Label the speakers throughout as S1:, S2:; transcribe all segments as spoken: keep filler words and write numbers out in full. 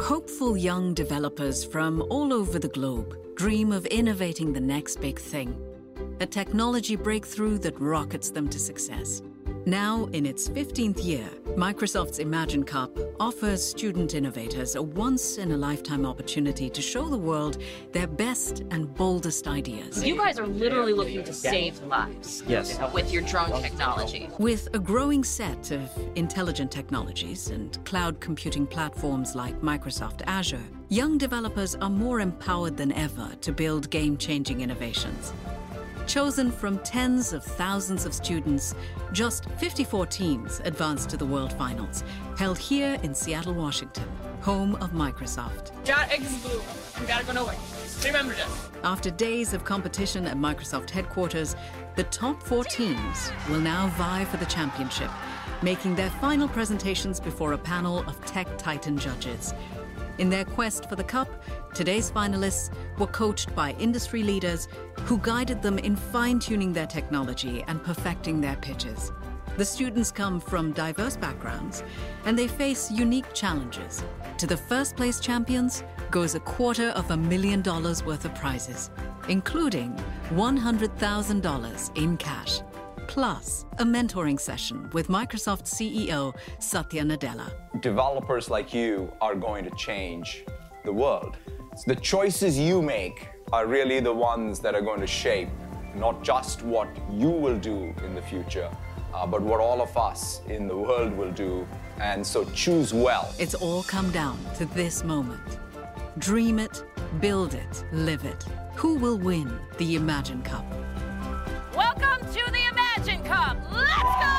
S1: Hopeful young developers from all over the globe dream of innovating the next big thing, a technology breakthrough that rockets them to success. Now, in its fifteenth year, Microsoft's Imagine Cup offers student innovators a once-in-a-lifetime opportunity to show the world their best and boldest ideas.
S2: You guys are literally looking to save lives.
S3: Yes.
S2: With your drone technology.
S1: With a growing set of intelligent technologies and cloud computing platforms like Microsoft Azure, young developers are more empowered than ever to build game-changing innovations. Chosen from tens of thousands of students, just fifty-four teams advanced to the World Finals, held here in Seattle, Washington, home of Microsoft.
S2: Got eggs blue. We gotta go nowhere. Remember this.
S1: After days of competition at Microsoft headquarters, the top four teams will now vie for the championship, making their final presentations before a panel of tech titan judges. In their quest for the cup, today's finalists were coached by industry leaders who guided them in fine-tuning their technology and perfecting their pitches. The students come from diverse backgrounds, and they face unique challenges. To the first-place champions goes a quarter of a million dollars worth of prizes, including one hundred thousand dollars in cash, plus a mentoring session with Microsoft C E O Satya Nadella.
S4: Developers like you are going to change the world. The choices you make are really the ones that are going to shape not just what you will do in the future, uh, but what all of us in the world will do. And so choose well.
S1: It's all come down to this moment. Dream it, build it, live it. Who will win the Imagine Cup?
S2: Welcome to the Imagine Cup. Let's go!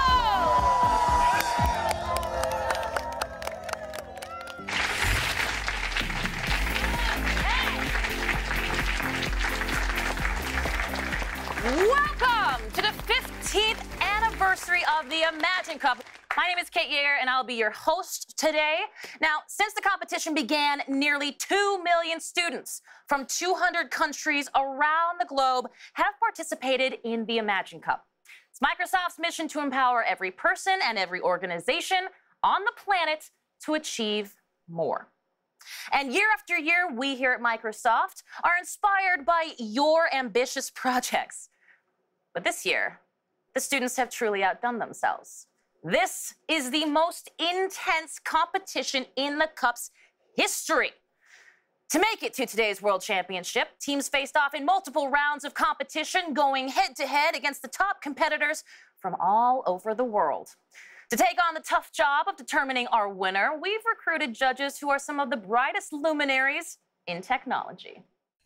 S2: Welcome to the fifteenth anniversary of the Imagine Cup. My name is Kate Yeager, and I'll be your host today. Now, since the competition began, nearly two million students from two hundred countries around the globe have participated in the Imagine Cup. It's Microsoft's mission to empower every person and every organization on the planet to achieve more. And year after year, we here at Microsoft are inspired by your ambitious projects. But this year, the students have truly outdone themselves. This is the most intense competition in the Cup's history. To make it to today's World Championship, teams faced off in multiple rounds of competition, going head-to-head against the top competitors from all over the world. To take on the tough job of determining our winner, we've recruited judges who are some of the brightest luminaries in technology.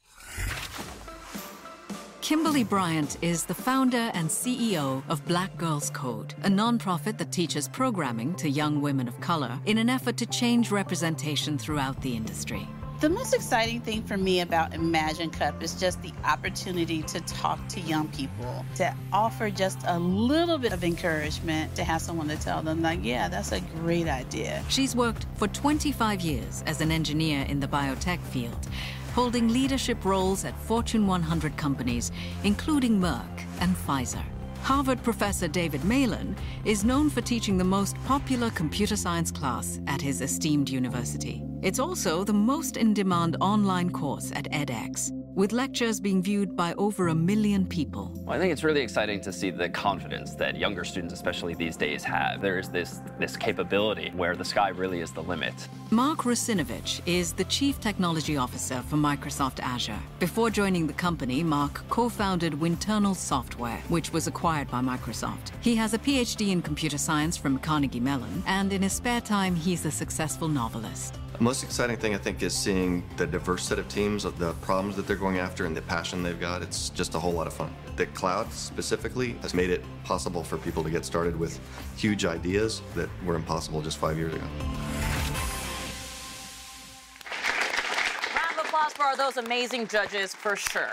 S1: Kimberly Bryant is the founder and C E O of Black Girls Code, a nonprofit that teaches programming to young women of color in an effort to change representation throughout the industry.
S5: The most exciting thing for me about Imagine Cup is just the opportunity to talk to young people, to offer just a little bit of encouragement, to have someone to tell them, like, yeah, that's a great idea.
S1: She's worked for twenty-five years as an engineer in the biotech field, holding leadership roles at Fortune one hundred companies, including Merck and Pfizer. Harvard professor David Malan is known for teaching the most popular computer science class at his esteemed university. It's also the most in-demand online course at edX, with lectures being viewed by over a million people.
S3: Well, I think it's really exciting to see the confidence that younger students, especially these days, have. There's this, this capability where the sky really is the limit.
S1: Mark Rusinovich is the Chief Technology Officer for Microsoft Azure. Before joining the company, Mark co-founded Winternal Software, which was acquired by Microsoft. He has a P H D in computer science from Carnegie Mellon, and in his spare time, he's a successful novelist.
S6: The most exciting thing, I think, is seeing the diverse set of teams, of the problems that they're going after and the passion they've got. It's just a whole lot of fun. The cloud specifically has made it possible for people to get started with huge ideas that were impossible just five years ago.
S2: Round of applause for those amazing judges, for sure.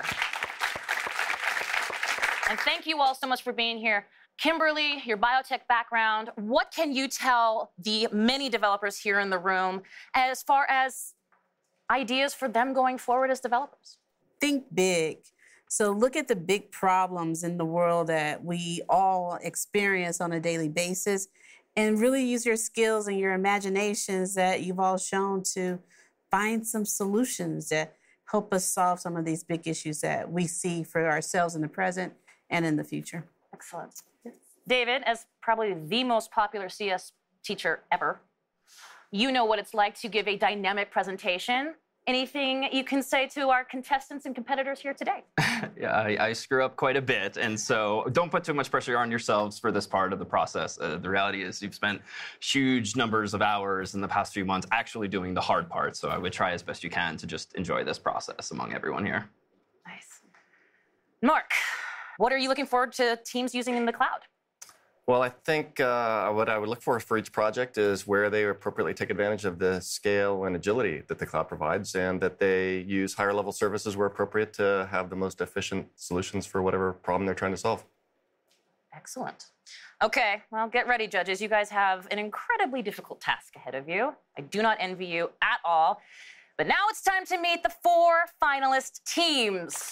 S2: And thank you all so much for being here. Kimberly, your biotech background, what can you tell the many developers here in the room as far as ideas for them going forward as developers?
S5: Think big. So look at the big problems in the world that we all experience on a daily basis, and really use your skills and your imaginations that you've all shown to find some solutions that help us solve some of these big issues that we see for ourselves in the present and in the future.
S2: Excellent. David, as probably the most popular C S teacher ever, you know what it's like to give a dynamic presentation. Anything you can say to our contestants and competitors here today?
S3: Yeah, I, I screw up quite a bit, and so don't put too much pressure on yourselves for this part of the process. Uh, the reality is you've spent huge numbers of hours in the past few months actually doing the hard part, so I would try as best you can to just enjoy this process among everyone here.
S2: Nice. Mark, what are you looking forward to teams using in the cloud?
S6: Well, I think uh, what I would look for for each project is where they appropriately take advantage of the scale and agility that the cloud provides, and that they use higher level services where appropriate to have the most efficient solutions for whatever problem they're trying to solve.
S2: Excellent. Okay, well, get ready, judges. You guys have an incredibly difficult task ahead of you. I do not envy you at all. But now it's time to meet the four finalist teams.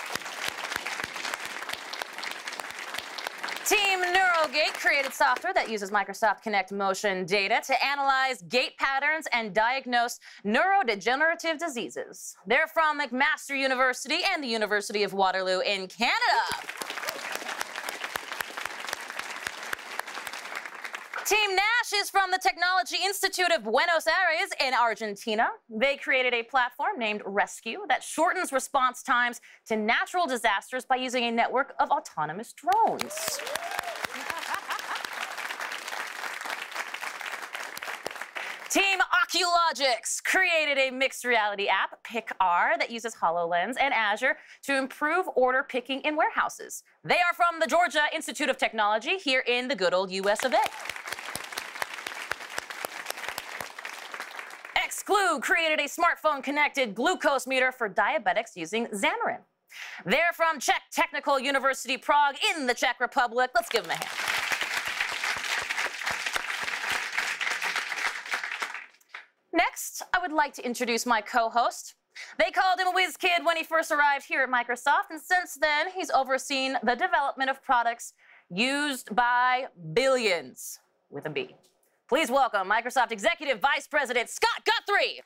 S2: Team Neurogate created software that uses Microsoft Kinect motion data to analyze gait patterns and diagnose neurodegenerative diseases. They're from McMaster University and the University of Waterloo in Canada. Team Nash is from the Technology Institute of Buenos Aires in Argentina. They created a platform named Rescue that shortens response times to natural disasters by using a network of autonomous drones. Team Oculogix created a mixed reality app, PickR, that uses HoloLens and Azure to improve order picking in warehouses. They are from the Georgia Institute of Technology here in the good old U S of A. Xglue created a smartphone-connected glucose meter for diabetics using Xamarin. They're from Czech Technical University Prague in the Czech Republic. Let's give them a hand. Next, I would like to introduce my co-host. They called him a whiz kid when he first arrived here at Microsoft, and since then, he's overseen the development of products used by billions, with a B. Please welcome Microsoft Executive Vice President Scott Guthrie.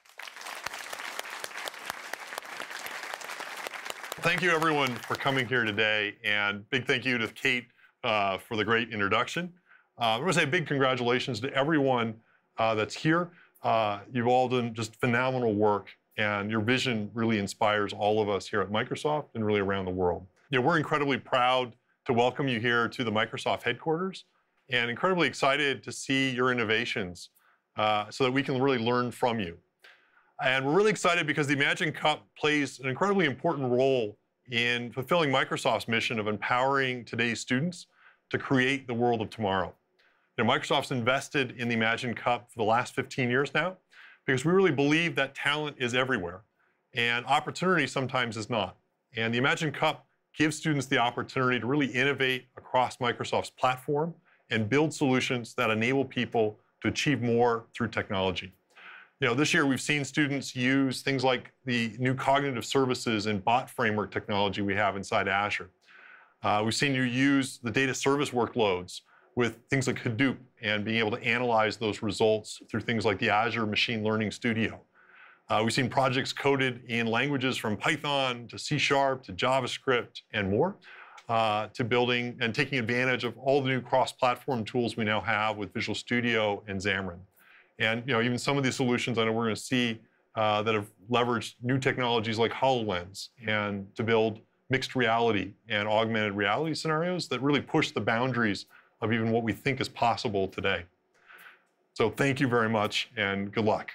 S7: Thank you, everyone, for coming here today, and big thank you to Kate uh, for the great introduction. Uh, I want to say a big congratulations to everyone uh, that's here. Uh, you've all done just phenomenal work, and your vision really inspires all of us here at Microsoft and really around the world. You know, we're incredibly proud to welcome you here to the Microsoft headquarters, and incredibly excited to see your innovations uh, so that we can really learn from you. And we're really excited because the Imagine Cup plays an incredibly important role in fulfilling Microsoft's mission of empowering today's students to create the world of tomorrow. You know, Microsoft's invested in the Imagine Cup for the last fifteen years now because we really believe that talent is everywhere and opportunity sometimes is not. And the Imagine Cup gives students the opportunity to really innovate across Microsoft's platform and build solutions that enable people to achieve more through technology. You know, this year we've seen students use things like the new cognitive services and bot framework technology we have inside Azure. Uh, we've seen you use the data service workloads with things like Hadoop and being able to analyze those results through things like the Azure Machine Learning Studio. Uh, we've seen projects coded in languages from Python to C Sharp to JavaScript and more. Uh, to building and taking advantage of all the new cross-platform tools we now have with Visual Studio and Xamarin. And you know, even some of these solutions I know we're going to see uh, that have leveraged new technologies like HoloLens and to build mixed reality and augmented reality scenarios that really push the boundaries of even what we think is possible today. So thank you very much and good luck.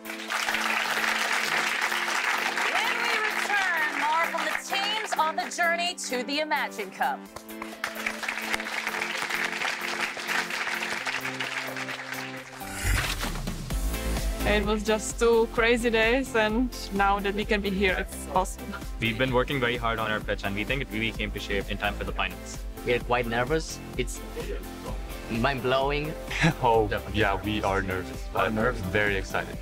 S2: On the journey to the Imagine Cup.
S8: It was just two crazy days, and now that we can be here, it's awesome.
S9: We've been working very hard on our pitch, and we think it really came to shape in time for the finals.
S10: We're quite nervous. It's mind-blowing.
S11: Oh, Definitely. Yeah, we are nervous. I'm nervous. Very excited.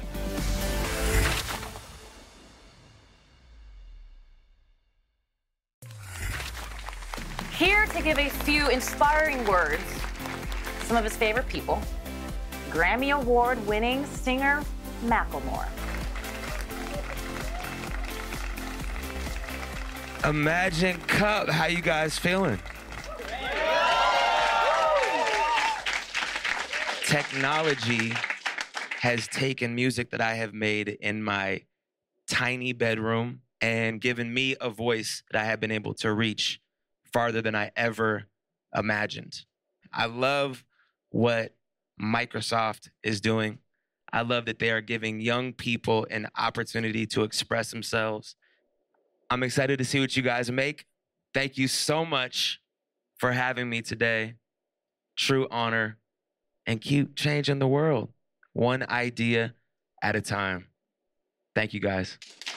S2: Here to give a few inspiring words, some of his favorite people, Grammy Award-winning singer Macklemore.
S12: Imagine Cup, how you guys feeling? Technology has taken music that I have made in my tiny bedroom and given me a voice that I have been able to reach farther than I ever imagined. I love what Microsoft is doing. I love that they are giving young people an opportunity to express themselves. I'm excited to see what you guys make. Thank you so much for having me today. True honor, and keep changing the world, one idea at a time. Thank you, guys.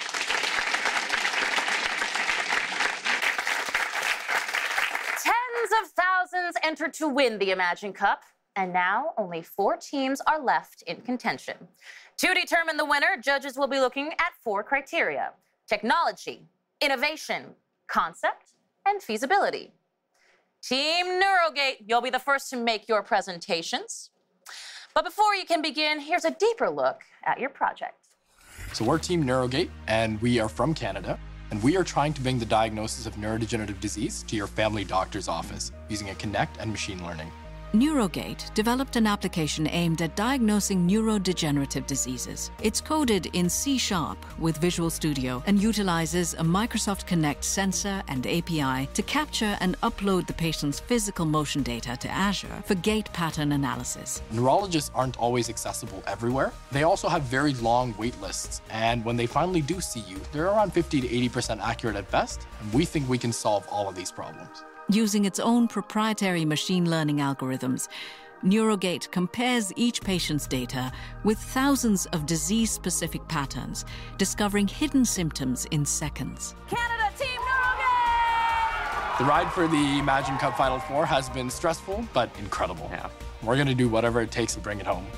S2: Tens of thousands entered to win the Imagine Cup, and now only four teams are left in contention. To determine the winner, judges will be looking at four criteria: technology, innovation, concept, and feasibility. Team Neurogate, you'll be the first to make your presentations. But before you can begin, here's a deeper look at your project.
S13: So we're Team Neurogate, and we are from Canada, and we are trying to bring the diagnosis of neurodegenerative disease to your family doctor's office using a Kinect and machine learning.
S1: Neurogate developed an application aimed at diagnosing neurodegenerative diseases. It's coded in C Sharp with Visual Studio and utilizes a Microsoft Kinect sensor and A P I to capture and upload the patient's physical motion data to Azure for gait pattern analysis.
S13: Neurologists aren't always accessible everywhere. They also have very long wait lists, and when they finally do see you, they're around fifty to eighty percent accurate at best, and we think we can solve all of these problems.
S1: Using its own proprietary machine learning algorithms, Neurogate compares each patient's data with thousands of disease-specific patterns, discovering hidden symptoms in seconds.
S2: Canada, Team Neurogate!
S13: The ride for the Imagine Cup Final Four has been stressful, but incredible. Yeah. We're going to do whatever it takes to bring it home.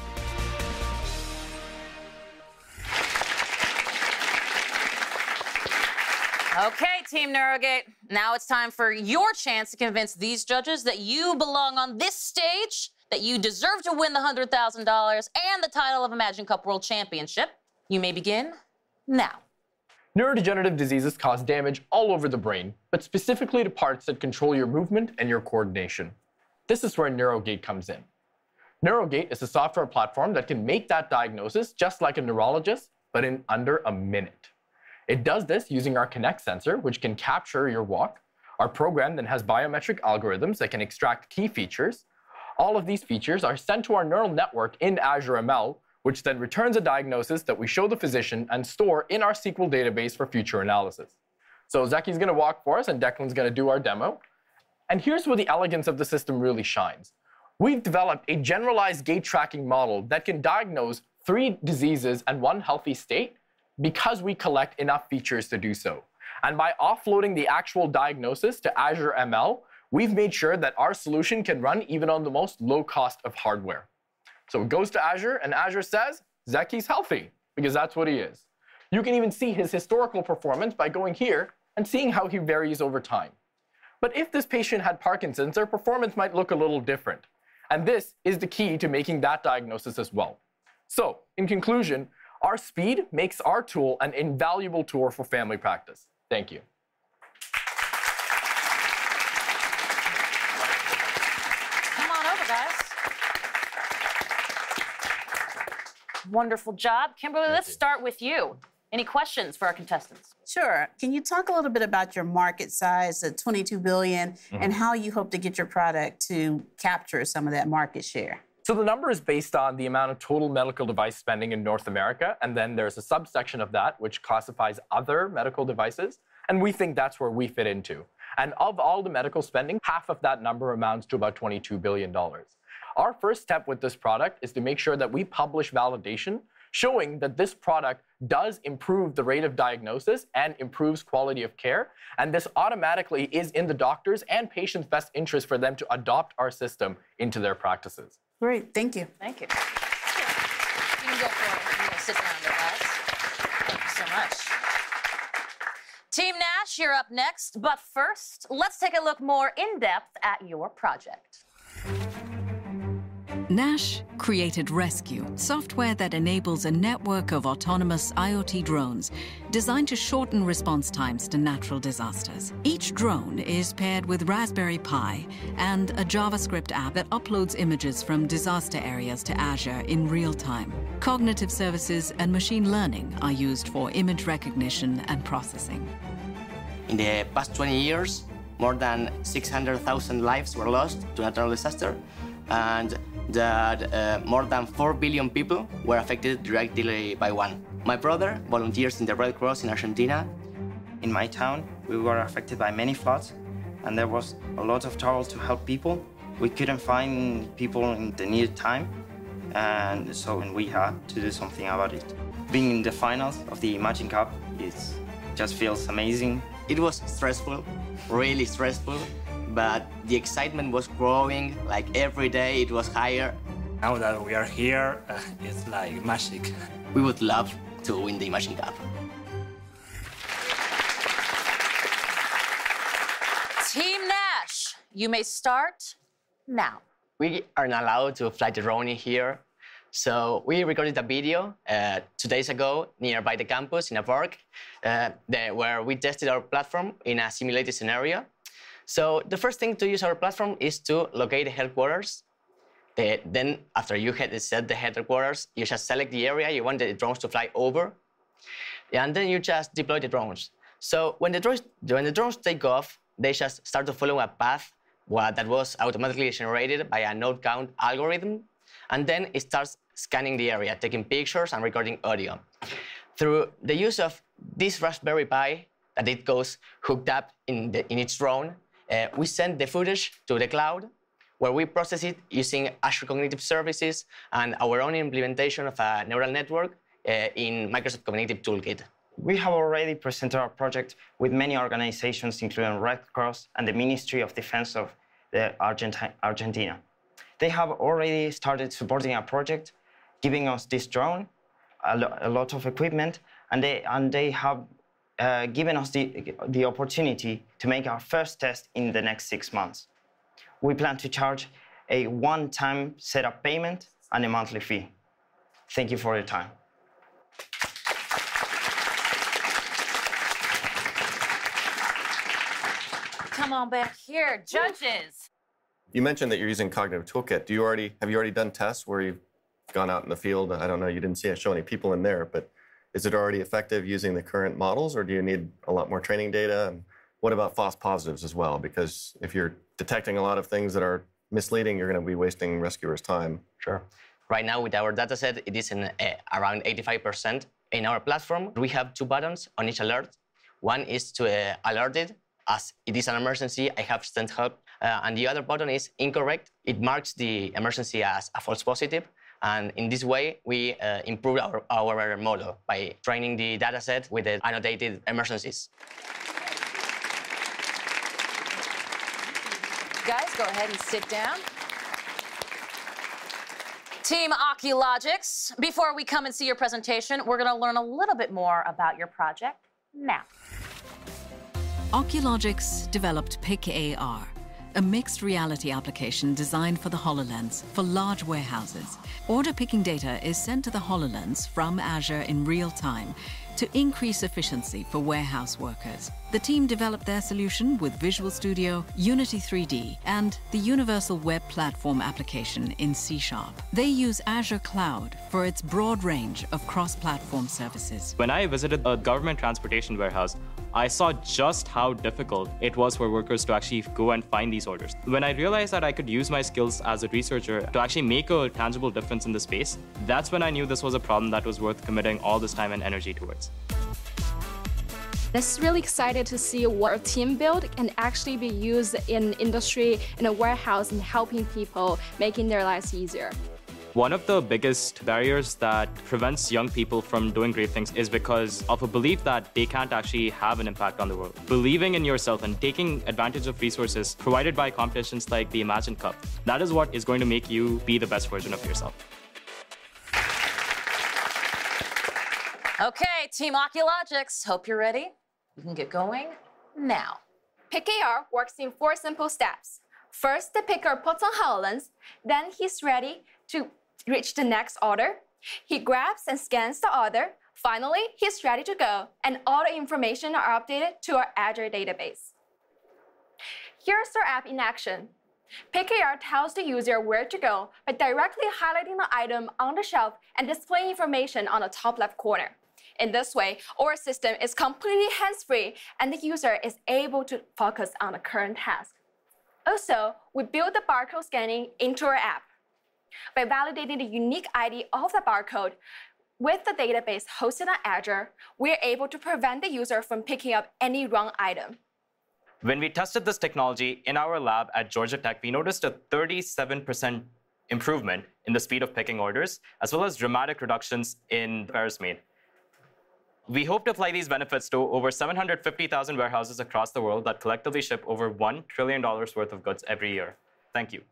S2: Okay, Team Neurogate, now it's time for your chance to convince these judges that you belong on this stage, that you deserve to win the one hundred thousand dollars and the title of Imagine Cup World Championship. You may begin now.
S14: Neurodegenerative diseases cause damage all over the brain, but specifically to parts that control your movement and your coordination. This is where Neurogate comes in. Neurogate is a software platform that can make that diagnosis just like a neurologist, but in under a minute. It does this using our Kinect sensor, which can capture your walk, our program then has biometric algorithms that can extract key features. All of these features are sent to our neural network in Azure M L, which then returns a diagnosis that we show the physician and store in our S Q L database for future analysis. So Zeki's going to walk for us, and Declan's going to do our demo. And here's where the elegance of the system really shines. We've developed a generalized gait tracking model that can diagnose three diseases and one healthy state, because we collect enough features to do so. And by offloading the actual diagnosis to Azure M L, we've made sure that our solution can run even on the most low cost of hardware. So it goes to Azure, and Azure says, Zeki's healthy, because that's what he is. You can even see his historical performance by going here and seeing how he varies over time. But if this patient had Parkinson's, their performance might look a little different. And this is the key to making that diagnosis as well. So, in conclusion, our speed makes our tool an invaluable tool for family practice. Thank you.
S2: Come on over, guys. Wonderful job. Kimberly, let's start with you. Any questions for our contestants?
S5: Sure. Can you talk a little bit about your market size, the twenty-two billion dollars, mm-hmm. and how you hope to get your product to capture some of that market share?
S14: So the number is based on the amount of total medical device spending in North America, and then there's a subsection of that which classifies other medical devices, and we think that's where we fit into. And of all the medical spending, half of that number amounts to about twenty-two billion dollars. Our first step with this product is to make sure that we publish validation showing that this product does improve the rate of diagnosis and improves quality of care, and this automatically is in the doctor's and patient's best interest for them to adopt our system into their practices.
S5: Great, thank you.
S2: Thank you. You can go for it. You can sit down with us. Thank you so much. Team Nash, you're up next. But first, let's take a look more in depth at your project.
S1: Nash created Rescue, software that enables a network of autonomous IoT drones designed to shorten response times to natural disasters. Each drone is paired with Raspberry Pi and a JavaScript app that uploads images from disaster areas to Azure in real time. Cognitive services and machine learning are used for image recognition and processing.
S10: In the past twenty years, more than six hundred thousand lives were lost to natural disaster, and that uh, more than four billion people were affected directly by one. My brother volunteers in the Red Cross in Argentina.
S15: In my town, we were affected by many floods, and there was a lot of trouble to help people. We couldn't find people in the needed time, and so we had to do something about it. Being in the finals of the Imagine Cup is just feels amazing.
S10: It was stressful, really stressful, but the excitement was growing. Like every day it was higher.
S16: Now that we are here, uh, it's like magic.
S10: We would love to win the Imagine Cup.
S2: Team Nash, you may start now.
S10: We are not allowed to fly the drone in here, so we recorded a video uh, two days ago nearby the campus in a park uh, the, where we tested our platform in a simulated scenario. So the first thing to use our platform is to locate the headquarters. Uh, then after you had set the headquarters, you just select the area you want the drones to fly over, and then you just deploy the drones. So when the drones, when the drones take off, they just start to follow a path well, that was automatically generated by a node count algorithm, and then it starts scanning the area, taking pictures and recording audio. Through the use of this Raspberry Pi that it goes hooked up in, the, in its drone, uh, we send the footage to the cloud, where we process it using Azure Cognitive Services and our own implementation of a neural network uh, in Microsoft Cognitive Toolkit.
S15: We have already presented our project with many organizations, including Red Cross and the Ministry of Defense of the Argenti- Argentina. They have already started supporting our project, giving us this drone, a, lo- a lot of equipment, and they, and they have uh, given us the, the opportunity to make our first test in the next six months. We plan to charge a one-time setup payment and a monthly fee. Thank you for your time.
S2: Come on back here, judges.
S6: You mentioned that you're using Cognitive Toolkit. Do you already have you already done tests where you've gone out in the field? I don't know. You didn't see it show any people in there, but is it already effective using the current models, or do you need a lot more training data? And what about false positives as well? Because if you're detecting a lot of things that are misleading, you're going to be wasting rescuers' time.
S10: Sure. Right now, with our dataset, it is in uh, around eighty-five percent. In our platform, we have two buttons on each alert. One is to uh, alert it as it is an emergency, I have sent help. Uh, and the other button is incorrect. It marks the emergency as a false positive. And in this way, we uh, improve our, our model by training the dataset with the annotated emergencies.
S2: Guys, go ahead and sit down. Team Oculogics, before we come and see your presentation, we're going to learn a little bit more about your project now.
S1: Oculogics developed Pick A R, a mixed reality application designed for the HoloLens for large warehouses. Order picking data is sent to the HoloLens from Azure in real time to increase efficiency for warehouse workers. The team developed their solution with Visual Studio, Unity three D, and the Universal Web Platform application in C Sharp. They use Azure Cloud for its broad range of cross-platform services.
S9: When I visited a government transportation warehouse, I saw just how difficult it was for workers to actually go and find these orders. When I realized that I could use my skills as a researcher to actually make a tangible difference in the space, that's when I knew this was a problem that was worth committing all this time and energy towards.
S17: It's really excited to see what our team built can actually be used in industry, in a warehouse, and helping people, making their lives easier.
S9: One of the biggest barriers that prevents young people from doing great things is because of a belief that they can't actually have an impact on the world. Believing in yourself and taking advantage of resources provided by competitions like the Imagine Cup, that is what is going to make you be the best version of yourself.
S2: Okay, Team Oculogics, hope you're ready. You can get going now.
S17: Pick A R works in four simple steps. First, the picker puts on HoloLens, then he's ready to reach the next order. He grabs and scans the order. Finally, he's ready to go, and all the information are updated to our Azure database. Here's our app in action. P K R tells the user where to go by directly highlighting the item on the shelf and displaying information on the top left corner. In this way, our system is completely hands-free, and the user is able to focus on the current task. Also, we build the barcode scanning into our app. By validating the unique I D of the barcode with the database hosted on Azure, we're able to prevent the user from picking up any wrong item.
S9: When we tested this technology in our lab at Georgia Tech, we noticed a thirty-seven percent improvement in the speed of picking orders, as well as dramatic reductions in errors made. We hope to apply these benefits to over seven hundred fifty thousand warehouses across the world that collectively ship over one trillion dollars worth of goods every year. Thank you.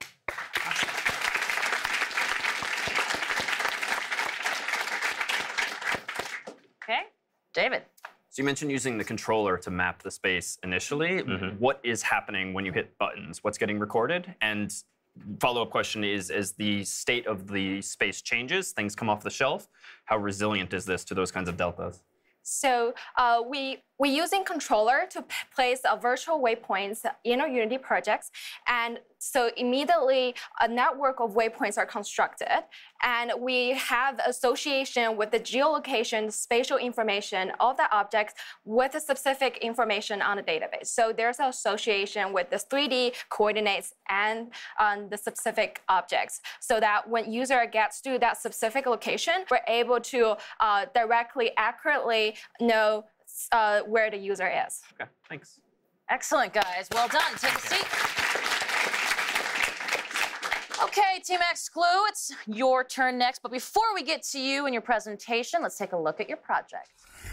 S2: Okay, David.
S3: So you mentioned using the controller to map the space initially. Mm-hmm. What is happening when you hit buttons? What's getting recorded? And follow-up question is, as the state of the space changes, things come off the shelf, how resilient is this to those kinds of deltas?
S17: So uh, we, we're using controller to place uh, virtual waypoints in our Unity projects. And so immediately a network of waypoints are constructed. And we have association with the geolocation, spatial information of the objects with the specific information on the database. So there's an association with the three D coordinates and um, the specific objects, so that when user gets to that specific location, we're able to uh, directly, accurately know uh, where the user is.
S3: Okay, thanks.
S2: Excellent, guys. Well done. Take a seat. Okay, Team Xglue, it's your turn next. But before we get to you and your presentation, let's take a look at your project.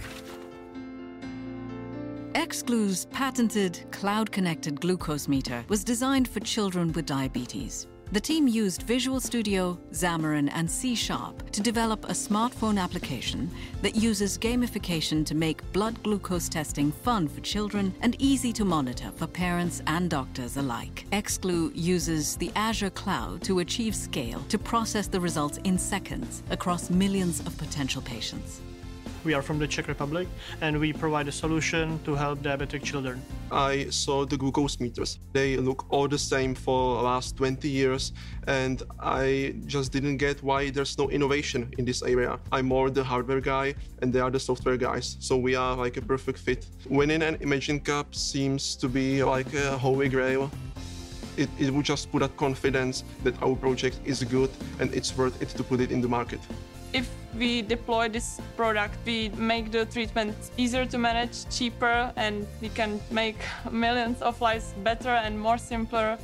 S1: Xglue's patented cloud-connected glucose meter was designed for children with diabetes. The team used Visual Studio, Xamarin, and C Sharp to develop a smartphone application that uses gamification to make blood glucose testing fun for children and easy to monitor for parents and doctors alike. Xglue uses the Azure cloud to achieve scale to process the results in seconds across millions of potential patients.
S18: We are from the Czech Republic, and we provide a solution to help diabetic children.
S19: I saw the glucose meters. They look all the same for the last twenty years, and I just didn't get why there's no innovation in this area. I'm more the hardware guy, and they are the software guys, so we are like a perfect fit. Winning an Imagine Cup seems to be like a holy grail. It, it would just put that confidence that our project is good and it's worth it to put it in the market.
S8: If we deploy this product, we make the treatment easier to manage, cheaper, and we can make millions of lives better and more simpler.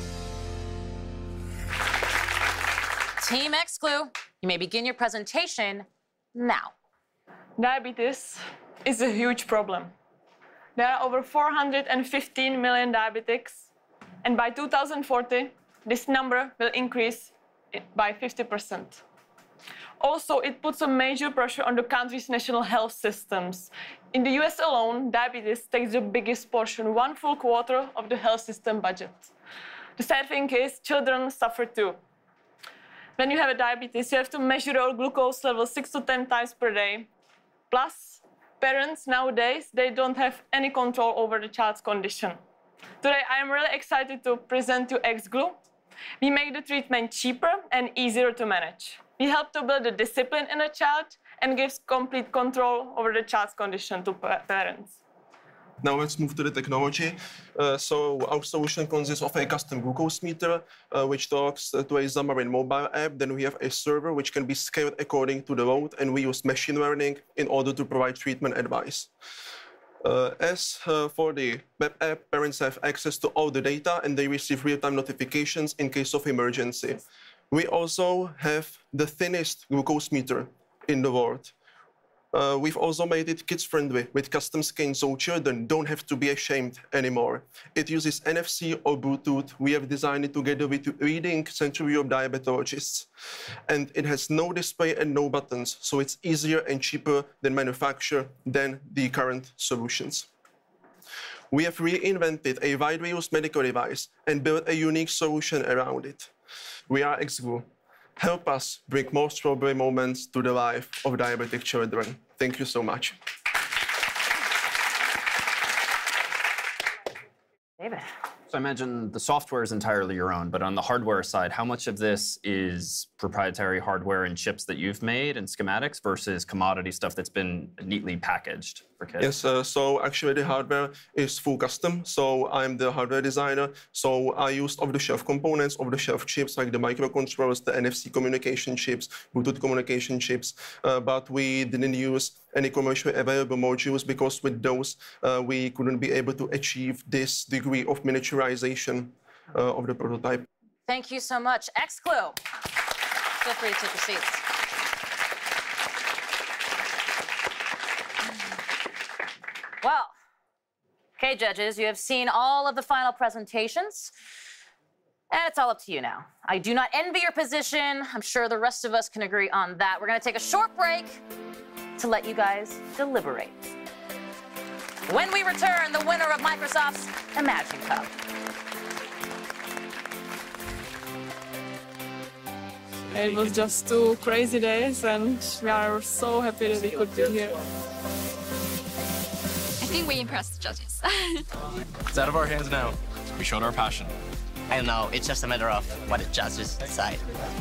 S2: Team Xglue, you may begin your presentation now.
S8: Diabetes is a huge problem. There are over four hundred fifteen million diabetics, and by two thousand forty, this number will increase by fifty percent. Also, it puts a major pressure on the country's national health systems. In the U S alone, diabetes takes the biggest portion, one full quarter of the health system budget. The sad thing is, children suffer too. When you have a diabetes, you have to measure your glucose level six to ten times per day. Plus, parents nowadays, they don't have any control over the child's condition. Today, I am really excited to present you Xglue. We make the treatment cheaper and easier to manage. We help to build the discipline in a child and gives complete control over the child's condition to parents.
S19: Now let's move to the technology. Uh, so our solution consists of a custom glucose meter, uh, which talks uh, to a Xamarin mobile app. Then we have a server which can be scaled according to the load, and we use machine learning in order to provide treatment advice. Uh, as uh, for the web app, parents have access to all the data, and they receive real-time notifications in case of emergency. We also have the thinnest glucose meter in the world. Uh, we've also made it kids-friendly with custom scans, so children don't have to be ashamed anymore. It uses N F C or Bluetooth. We have designed it together with the leading Central Europe diabetologists. And it has no display and no buttons, so it's easier and cheaper than manufacture than the current solutions. We have reinvented a widely used medical device and built a unique solution around it. We are Xglue. help us bring more strawberry moments to the life of diabetic children. Thank you so much.
S2: David.
S3: So I imagine the software is entirely your own, but on the hardware side, how much of this is proprietary hardware and chips that you've made and schematics versus commodity stuff that's been neatly packaged for kids?
S19: Yes, uh, so actually the hardware is full custom. So I'm the hardware designer. So I used off-the-shelf components, off-the-shelf chips like the microcontrollers, the N F C communication chips, Bluetooth communication chips, uh, but we didn't use any commercially available modules because with those uh, we couldn't be able to achieve this degree of miniaturization uh, of the prototype.
S2: Thank you so much. X-Clue. Feel free to take your seats. Well, okay, judges, you have seen all of the final presentations, and it's all up to you now. I do not envy your position. I'm sure the rest of us can agree on that. We're going to take a short break to let you guys deliberate. When we return, the winner of Microsoft's Imagine Cup.
S8: It was just two crazy days, and we are so happy that we could be here.
S17: I think we impressed the judges.
S14: It's out of our hands now. We showed our passion.
S10: I don't know, it's just a matter of what the judges decide.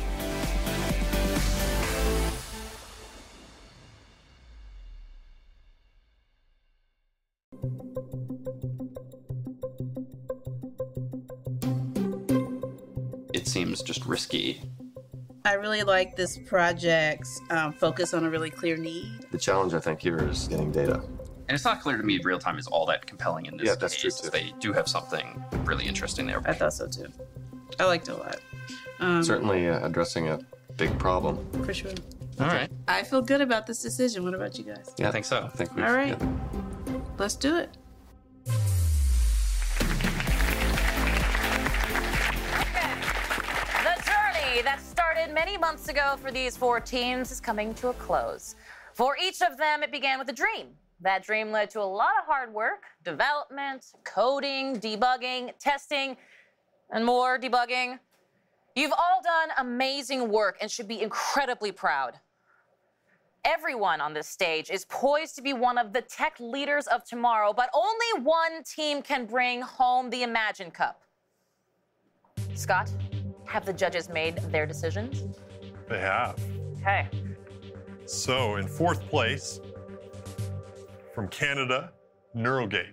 S3: It seems just risky.
S5: I really like this project's um, focus on a really clear need.
S6: The challenge, I think, here is getting data.
S3: And it's not clear to me real time is all that compelling in this
S6: Yeah, that's
S3: case.
S6: true, too.
S3: They do have something really interesting there.
S5: I thought so too. I liked it a lot. Um,
S6: Certainly uh, addressing a big problem.
S5: For sure.
S3: All right.
S5: I feel good about this decision. What about you guys?
S6: Yeah,
S3: I think so.
S6: I think we.
S5: All right.
S6: Yeah.
S5: Let's do it.
S2: The journey that started many months ago for these four teams is coming to a close. For each of them, it began with a dream. That dream led to a lot of hard work, development, coding, debugging, testing, and more debugging. You've all done amazing work and should be incredibly proud. Everyone on this stage is poised to be one of the tech leaders of tomorrow, but only one team can bring home the Imagine Cup. Scott, have the judges made their decisions?
S7: They have.
S2: Okay.
S7: So in fourth place, from Canada, Neurogate.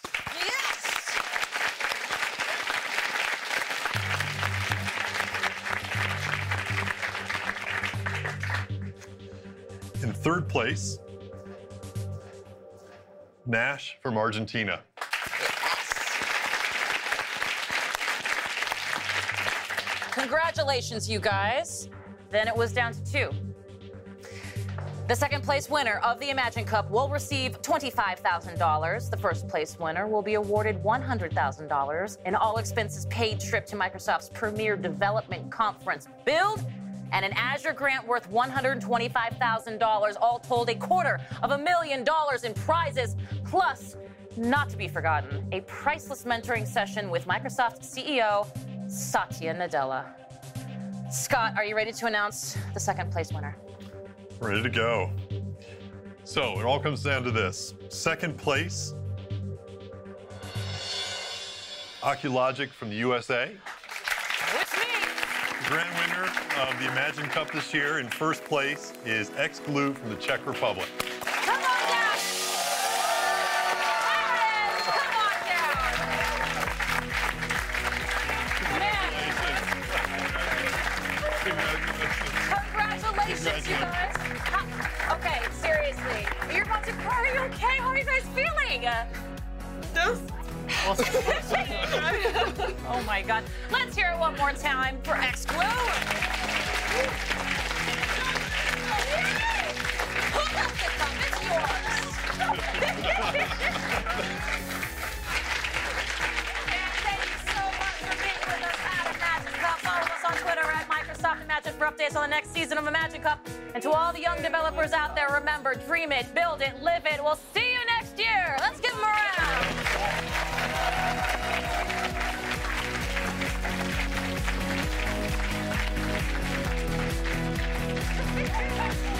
S7: In third place, Nash from Argentina.
S2: Congratulations, you guys. Then it was down to two. The second place winner of the Imagine Cup will receive twenty-five thousand dollars. The first place winner will be awarded one hundred thousand dollars, an all-expenses paid trip to Microsoft's premier development conference Build, and an Azure grant worth one hundred twenty-five thousand dollars, all told a quarter of a million dollars in prizes, plus, not to be forgotten, a priceless mentoring session with Microsoft C E O Satya Nadella. Scott, are you ready to announce the second place winner?
S7: Ready to go. So it all comes down to this. Second place, Oculogic from the U S A.
S2: It's me.
S7: Grand winner of the Imagine Cup this year in first place is X-Glue from the Czech Republic.
S2: Come on down. There it is. Come on down. Congratulations, you guys. How, okay, seriously. You're about to cry. Are you okay? How are you guys feeling?
S8: Just
S2: Oh my God. Let's hear it one more time for X-Glue. Hold up the cup, it's yours. And thank you so much for being with us at Imagine Cup. Follow us on Twitter at Microsoft Imagine for updates on the next season of Imagine Cup. And to all the young developers out there, remember, dream it, build it, live it. We'll see you next year. Let's give them a round. Woo!